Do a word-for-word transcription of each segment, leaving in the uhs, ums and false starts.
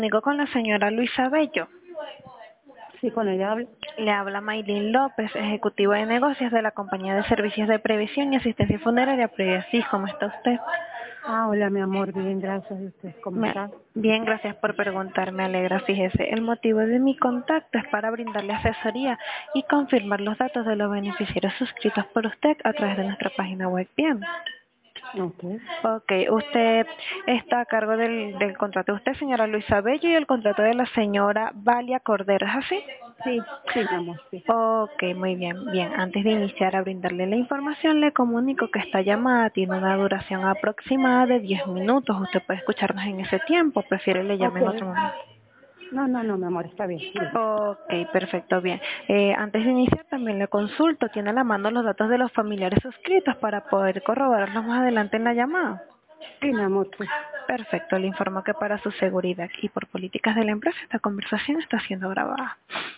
Comunico con la señora Luisa Bello. Sí, con ella hablo. Le habla Maylin López, ejecutiva de negocios de la compañía de servicios de previsión y asistencia funeraria Previasys. ¿Cómo está usted? Ah, hola, mi amor, bien, gracias. ¿Y usted cómo Me- está? Bien, gracias por preguntar, me alegra. Fíjese, el motivo de mi contacto es para brindarle asesoría y confirmar los datos de los beneficiarios suscritos por usted a través de nuestra página web. Bien. Ok. Ok, usted está a cargo del, del contrato de usted, señora Luisa Bello, y el contrato de la señora Valia Cordero, ¿es así? Sí, sí, mi amor, sí. Ok, muy bien. Bien, antes de iniciar a brindarle la información, le comunico que esta llamada tiene una duración aproximada de diez minutos. Usted puede escucharnos en ese tiempo, prefiere le llame Ok. en otro momento. No, no, no, mi amor, está bien. Dime. Ok, perfecto, bien. Eh, antes de iniciar también le consulto, ¿tiene a la mano los datos de los familiares suscritos para poder corroborarlos más adelante en la llamada? Sí, mi amor, sí. Perfecto, le informo que para su seguridad y por políticas de la empresa esta conversación está siendo grabada.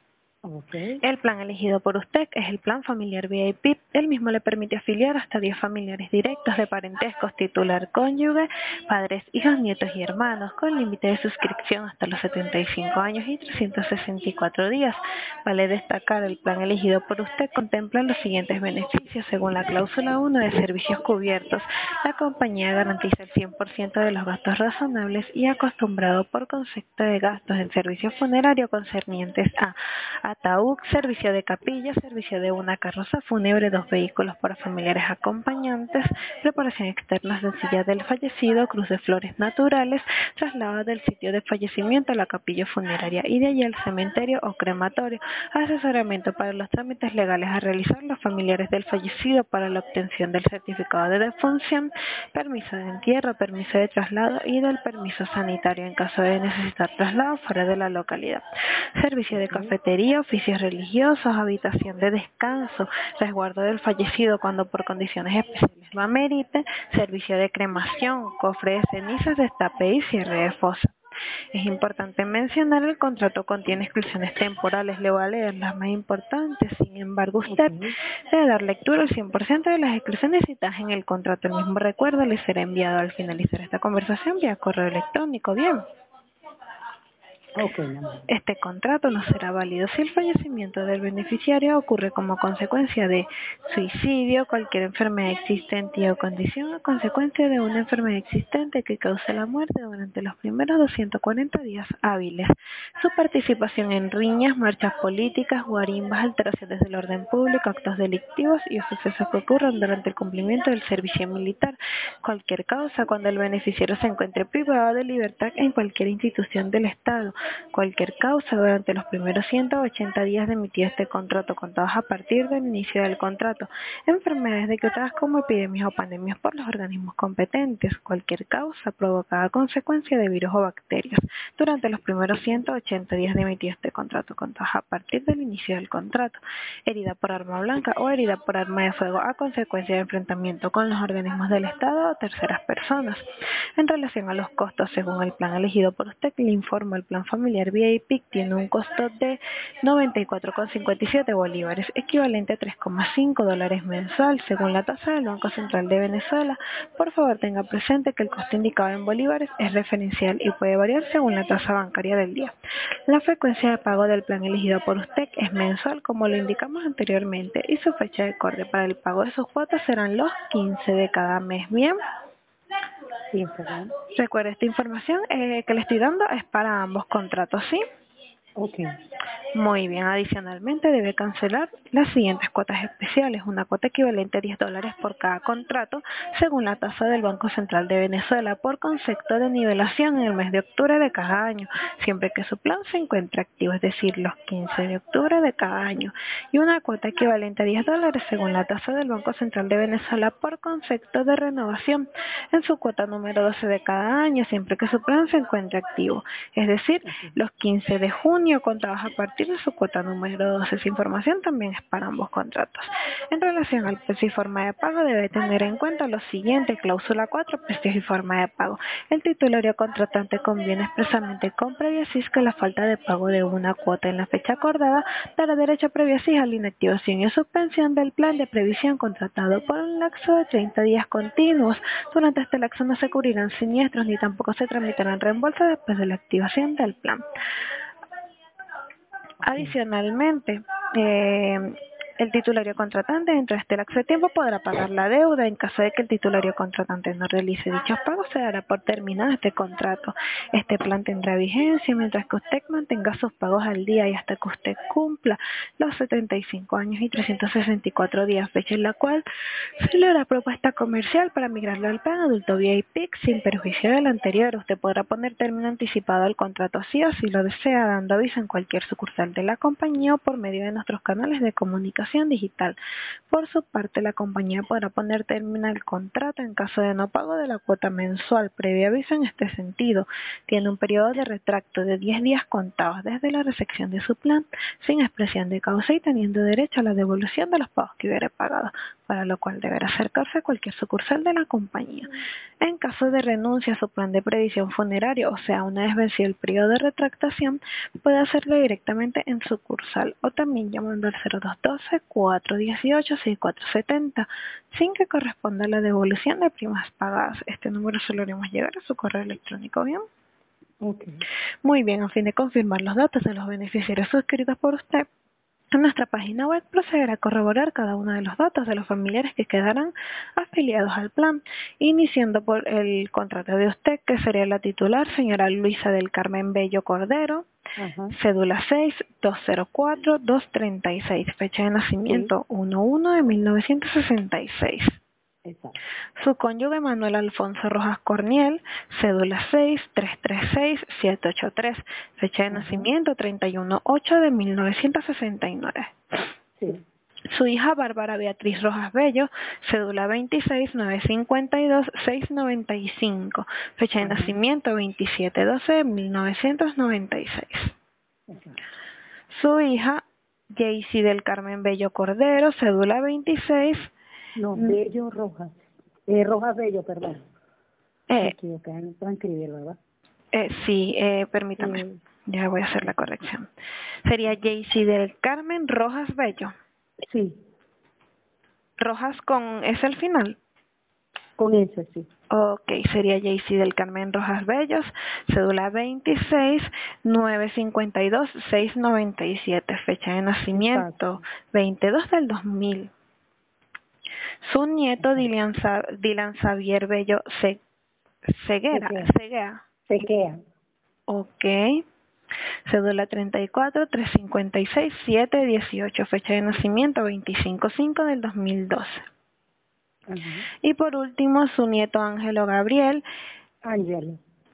Ok. El plan elegido por usted es el plan familiar V I P. El mismo le permite afiliar hasta diez familiares directos de parentescos, titular, cónyuge, padres, hijos, nietos y hermanos, con límite de suscripción hasta los setenta y cinco años y trescientos sesenta y cuatro días. Vale destacar, el plan elegido por usted contempla los siguientes beneficios según la cláusula uno de servicios cubiertos. La compañía garantiza el cien por ciento de los gastos razonables y acostumbrado por concepto de gastos en servicio funerario concernientes a ataúd, servicio de capilla, servicio de una carroza fúnebre, dos vehículos para familiares acompañantes, preparación externa sencilla del fallecido, cruz de flores naturales, traslado del sitio de fallecimiento a la capilla funeraria y de allí al cementerio o crematorio, asesoramiento para los trámites legales a realizar los familiares del fallecido para la obtención del certificado de defunción, permiso de entierro, permiso de traslado y del permiso sanitario en caso de necesitar traslado fuera de la localidad, servicio de Ok. cafetería, oficios religiosos, habitación de descanso, resguardo del fallecido cuando por condiciones especiales lo amerite, servicio de cremación, cofre de cenizas, destape y cierre de fosa. Es importante mencionar el contrato contiene exclusiones temporales, le voy a leer las más importantes. Sin embargo, Ok. usted debe dar lectura al cien por ciento de las exclusiones citadas en el contrato. El mismo recuerdo le será enviado al finalizar esta conversación vía correo electrónico. Bien. Ok, mi amor. Este contrato no será válido si el fallecimiento del beneficiario ocurre como consecuencia de suicidio, cualquier enfermedad existente y o condición a consecuencia de una enfermedad existente que cause la muerte durante los primeros doscientos cuarenta días hábiles. Su participación en riñas, marchas políticas, guarimbas, alteraciones del orden público, actos delictivos y sucesos que ocurran durante el cumplimiento del servicio militar. Cualquier causa cuando el beneficiario se encuentre privado de libertad en cualquier institución del Estado. Cualquier causa durante los primeros ciento ochenta días de emitido este contrato, contados a partir del inicio del contrato. Enfermedades decretadas como epidemias o pandemias por los organismos competentes. Cualquier causa provocada a consecuencia de virus o bacterias. Durante los primeros ciento ochenta días de emitido este contrato, contados a partir del inicio del contrato. Herida por arma blanca o herida por arma de fuego a consecuencia de enfrentamiento con los organismos del Estado o terceras personas. En relación a los costos, según el plan elegido por usted, le informo el plan familiar V I P tiene un costo de noventa y cuatro con cincuenta y siete bolívares, equivalente a tres coma cinco dólares mensual, según la tasa del Banco Central de Venezuela. Por favor, tenga presente que el costo indicado en bolívares es referencial y puede variar según la tasa bancaria del día. La frecuencia de pago del plan elegido por usted es mensual, como lo indicamos anteriormente, y su fecha de corte para el pago de sus cuotas serán los quince de cada mes. Bien. Sí, está bien. Recuerde, esta información eh, que le estoy dando es para ambos contratos, ¿sí? Ok. Muy bien, adicionalmente debe cancelar las siguientes cuotas especiales, una cuota equivalente a diez dólares por cada contrato, según la tasa del Banco Central de Venezuela, por concepto de nivelación en el mes de octubre de cada año, siempre que su plan se encuentre activo, es decir, los quince de octubre de cada año, y una cuota equivalente a diez dólares, según la tasa del Banco Central de Venezuela, por concepto de renovación en su cuota número doce de cada año, siempre que su plan se encuentre activo, es decir, Ok. los quince de junio junio, contados a partir de su cuota número doce. Esa información también es para ambos contratos. En relación al precio y forma de pago, debe tener en cuenta lo siguiente. Cláusula cuatro, precios y forma de pago. El titulario contratante conviene expresamente con previa C I S que la falta de pago de una cuota en la fecha acordada dará derecho a previa C I S a la inactivación y a suspensión del plan de previsión contratado por un lapso de treinta días continuos. Durante este lapso no se cubrirán siniestros ni tampoco se tramitarán reembolsos después de la activación del plan. Adicionalmente, eh, el titulario contratante dentro de este lapso de tiempo podrá pagar la deuda. En caso de que el titulario contratante no realice dichos pagos, se dará por terminado este contrato. Este plan tendrá vigencia mientras que usted mantenga sus pagos al día y hasta que usted cumpla los setenta y cinco años y trescientos sesenta y cuatro días, fecha en la cual se le hará propuesta comercial para migrarlo al plan adulto V I P sin perjuicio del anterior. Usted podrá poner término anticipado al contrato así o si lo desea, dando aviso en cualquier sucursal de la compañía o por medio de nuestros canales de comunicación digital. Por su parte, la compañía podrá poner término al contrato en caso de no pago de la cuota mensual. Previo aviso en este sentido. Tiene un periodo de retracto de diez días contados desde la recepción de su plan, sin expresión de causa y teniendo derecho a la devolución de los pagos que hubiera pagado, para lo cual deberá acercarse a cualquier sucursal de la compañía. En caso de renuncia a su plan de previsión funerario, o sea, una vez vencido el periodo de retractación, puede hacerlo directamente en sucursal o también llamando al cero dos uno dos, cuatro uno ocho, seis cuatro siete cero sin que corresponda a la devolución de primas pagadas. Este número se lo haremos llegar a su correo electrónico, ¿bien? Okay. Muy bien, a fin de confirmar los datos de los beneficiarios suscritos por usted, en nuestra página web procederá a corroborar cada uno de los datos de los familiares que quedarán afiliados al plan, iniciando por el contrato de usted, que sería la titular, señora Luisa del Carmen Bello Cordero, Ajá. cédula seis dos cero cuatro dos tres seis, fecha de nacimiento Sí. uno uno de mil novecientos sesenta y seis. Exacto. Su cónyuge Manuel Alfonso Rojas Corniel, cédula seis tres tres seis siete ocho tres, fecha de Ajá. nacimiento treinta y uno de ocho de mil novecientos sesenta y nueve. Sí. Su hija Bárbara Beatriz Rojas Bello, cédula veintiséis nueve cincuenta y dos seis noventa y cinco, fecha de Ajá. nacimiento veintisiete de doce de mil novecientos noventa y seis. Exacto. Su hija Jaycee del Carmen Bello Cordero, cédula veintiséis. No, Bello Rojas. Eh, Rojas Bello, perdón. Me Eh, equivoqué en transcribir, ¿verdad? eh, sí, eh, permítame, Eh, ya voy a hacer la corrección. Sería Jaycee del Carmen Rojas Bello. sí, Rojas con S al final. con ese sí. Ok, sería Jaycee del Carmen Rojas Bellos, cédula veintiséis nueve cincuenta y dos seis noventa y siete, fecha de nacimiento Exacto. veintidós del dos mil. Su nieto Dylan, Sa Dylan Xavier Bello Ce Ceguera, Sequea. Ceguera. Sequea. Ok. Cédula treinta y cuatro tres cincuenta y seis siete dieciocho, fecha de nacimiento veinticinco cinco del dos mil doce. Ajá. Y por último, su nieto Ángelo Gabriel, Ángelo.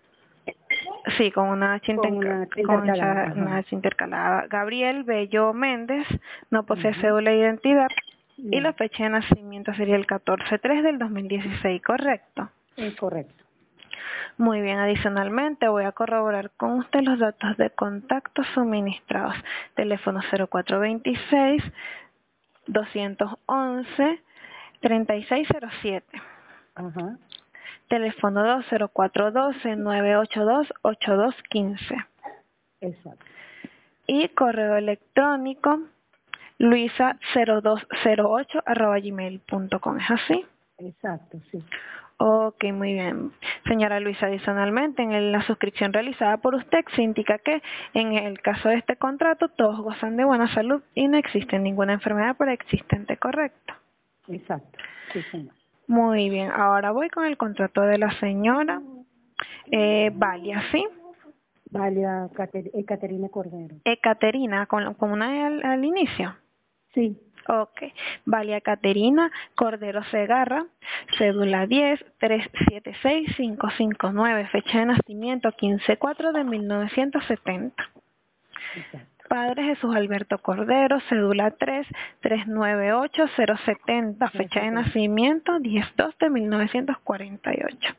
sí, con una H, Con interca una H con intercalada. una H intercalada. Gabriel Bello Méndez, no posee Ajá. cédula de identidad y No, la fecha de nacimiento sería el catorce tres del dos mil dieciséis, ¿correcto? es correcto. Muy bien, adicionalmente voy a corroborar con usted los datos de contacto suministrados. Teléfono cero cuatro veintiséis doscientos once treinta y seis cero siete. Ajá. Teléfono dos cero cuatro doce nueve ocho dos ocho dos quince. Exacto. Y correo electrónico luisa cero dos cero ocho arroba gmail punto com. ¿Es así? Exacto, sí. Ok, muy bien. Señora Luisa, adicionalmente, en la suscripción realizada por usted se indica que en el caso de este contrato todos gozan de buena salud y no existe ninguna enfermedad preexistente, ¿correcto? Exacto. Sí, señor. Muy bien, ahora voy con el contrato de la señora eh, Valia, ¿sí? Valia Cater eh, Caterina Cordero. Ecaterina, con, con una E al, al inicio. Sí. Ok. Valia Caterina Cordero Segarra, cédula diez tres siete seis cinco cinco nueve, fecha de nacimiento quince cuatro de mil novecientos setenta. Exacto. Padre Jesús Alberto Cordero, cédula tres tres nueve ocho cero setenta, fecha de nacimiento diez dos de mil novecientos cuarenta y ocho.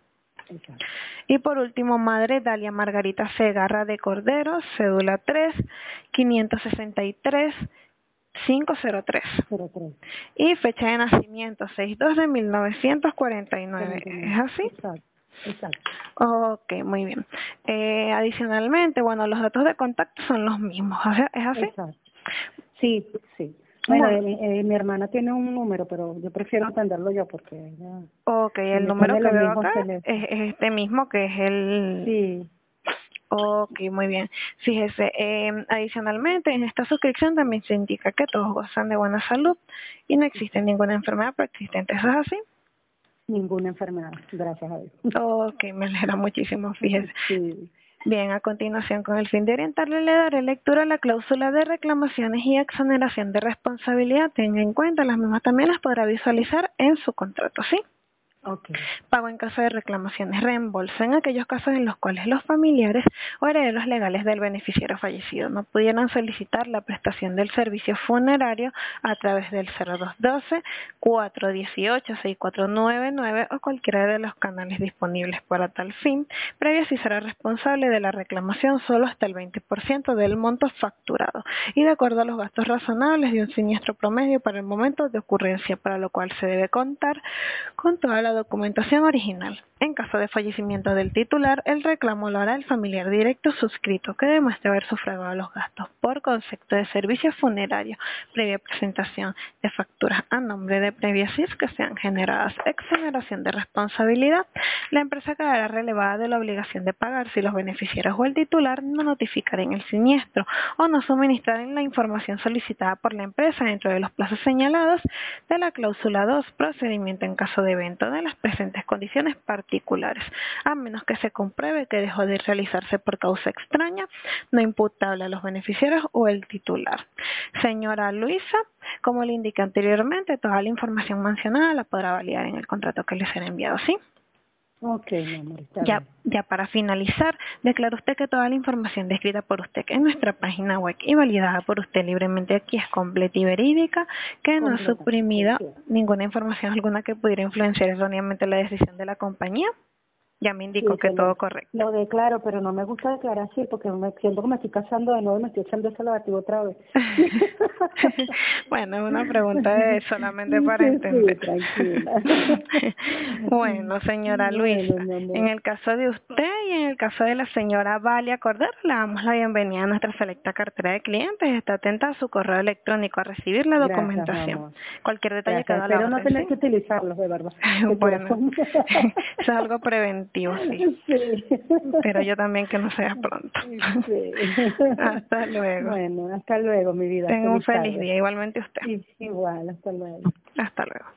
Exacto. Y por último, madre Dalia Margarita Segarra de Cordero, cédula tres, quinientos sesenta y tres, quinientos tres. cero tres. Y fecha de nacimiento, seis dos de mil novecientos cuarenta y nueve. cuarenta y nueve. ¿Es así? Exacto. Exacto. Ok, muy bien. Eh, adicionalmente, bueno, los datos de contacto son los mismos. ¿Es es así? Exacto. Sí, sí. Bueno, Bueno, eh, eh, mi hermana tiene un número, pero yo prefiero atenderlo yo porque ella ok, el me número pone que los veo mismos acá teléfonos. es, es este mismo, que es el... Sí. Ok, muy bien. Fíjese, eh, adicionalmente, en esta suscripción también se indica que todos gozan de buena salud y no existe ninguna enfermedad preexistente. ¿Eso es así? Ninguna enfermedad, gracias a Dios. Ok, me alegra muchísimo, fíjese. Sí. Bien, a continuación, con el fin de orientarle, le daré lectura a la cláusula de reclamaciones y exoneración de responsabilidad. Tenga en cuenta, las mismas también las podrá visualizar en su contrato, ¿sí? Ok. Pago en caso de reclamaciones. Reembolso en aquellos casos en los cuales los familiares o herederos legales del beneficiario fallecido no pudieran solicitar la prestación del servicio funerario a través del cero dos doce, cuatro dieciocho, seis cuatro nueve nueve o cualquiera de los canales disponibles para tal fin, previo si será responsable de la reclamación solo hasta el veinte por ciento del monto facturado y de acuerdo a los gastos razonables de un siniestro promedio para el momento de ocurrencia, para lo cual se debe contar con toda la documentación original. En caso de fallecimiento del titular, el reclamo lo hará el familiar directo suscrito que demuestre haber sufragado los gastos por concepto de servicio funerario previa presentación de facturas a nombre de Previa S I S que sean generadas. Exoneración de responsabilidad. La empresa quedará relevada de la obligación de pagar si los beneficiarios o el titular no notificaren el siniestro o no suministraren la información solicitada por la empresa dentro de los plazos señalados de la cláusula dos, procedimiento en caso de evento de las presentes condiciones particulares, a menos que se compruebe que dejó de realizarse por causa extraña, no imputable a los beneficiarios o el titular. Señora Luisa, como le indiqué anteriormente, toda la información mencionada la podrá validar en el contrato que le será enviado, ¿sí? Ok, mi amor, está Ya, bien. ya para finalizar, declara usted que toda la información descrita por usted en nuestra página web y validada por usted libremente aquí es completa y verídica, que no ha Completamente, suprimido sí. ninguna información alguna que pudiera influenciar erróneamente la decisión de la compañía. Ya me indicó Sí, que que todo lo, correcto. lo declaro, pero no me gusta declarar así porque me siento que me estoy casando de nuevo y me estoy echando ese lavativo otra vez. Bueno, es una pregunta de solamente Sí, para sí, entender. tranquila. Bueno, señora Luisa, Bueno, mi en amor. el caso de usted y en el caso de la señora Valia Cordero, le damos la bienvenida a nuestra selecta cartera de clientes. Está atenta a su correo electrónico a recibir la Gracias, mi documentación. amor. Cualquier detalle Gracias. queda a la Espero no orden, tener ¿sí? que utilizarlos, de verdad, de Bueno, corazón. eso es algo preventivo, sí. Sí. Pero yo también que no sea pronto. Sí. Hasta luego. Bueno, hasta luego, mi vida. Tenga un Feliz feliz tarde. día, igualmente usted. Y igual, hasta luego. Hasta luego.